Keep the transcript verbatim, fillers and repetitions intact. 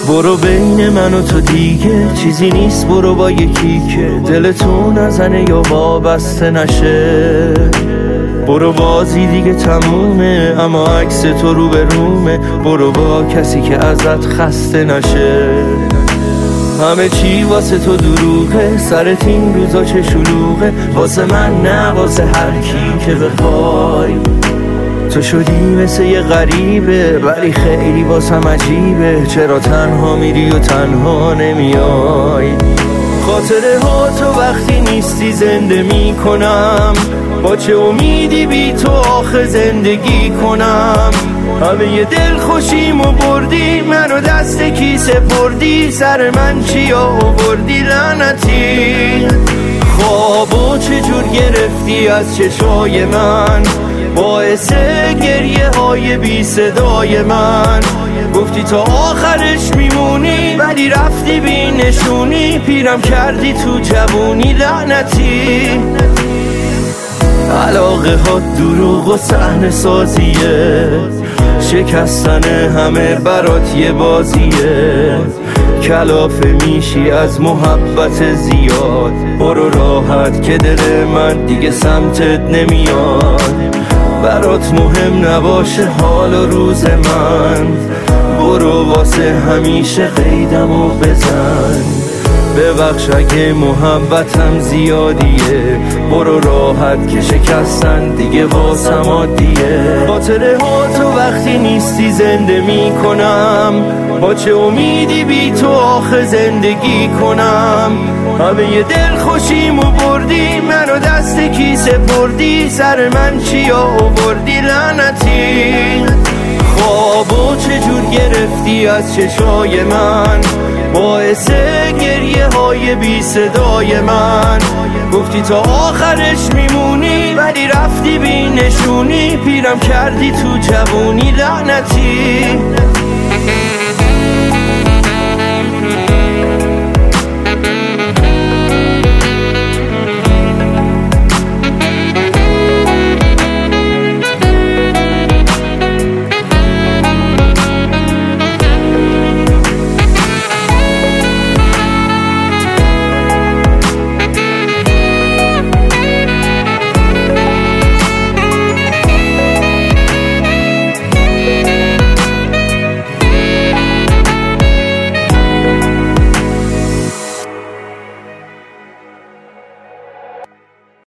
برو بین من و تو دیگه چیزی نیست، برو با یکی که دلتون نزنه یا وابسته نشه. برو بازی دیگه تمومه اما عکس تو رو به رومه، برو با کسی که ازت خسته نشه. همه چی واسه تو دروغه، سرت این روزا چه شلوغه، واسه من نه واسه هر کی که بخوای. تو شدی مثل یه غریبه ولی خیلی واسم عجیبه، چرا تنها میری و تنها نمیای. خاطره ها تو وقتی نیستی زنده میکنم، با چه امیدی بی تو آخه زندگی کنم. همه یه دل خوشیمو بردی، منو دست کی سپردی، سر من چی آوردی لعنتی. خوابو چجور گرفتی از چشای من، باعث گریه های بی صدای من. گفتی تا آخرش میمونی ولی رفتی بی نشونی، پیرم کردی تو جوونی لعنتی. علاقه ها دروغ و صحنه سازیه، شکستن همه برات یه بازیه. کلافه میشی از محبت زیاد، برو راحت که دل من دیگه سمتت نمیاد. برات مهم نباشه حال و روز من، برو واسه همیشه قیدمو بزن. ببخش اگه محبتم زیادیه، برو راحت که شکستن دیگه واسم عادیه. خاطره ها تو وقتی نیستی زنده میکنم، با چه امیدی بی تو آخه زندگی کنم. همه یه دل خوشیمو بردی، منو دست کی سپردی، سر من چی آوردی لعنتی. خوابو چجور گرفتی از چشای من، باعث گریه های بی صدای من. گفتی تا آخرش میمونی ولی رفتی بی نشونی، پیرم کردی تو جوونی لعنتی.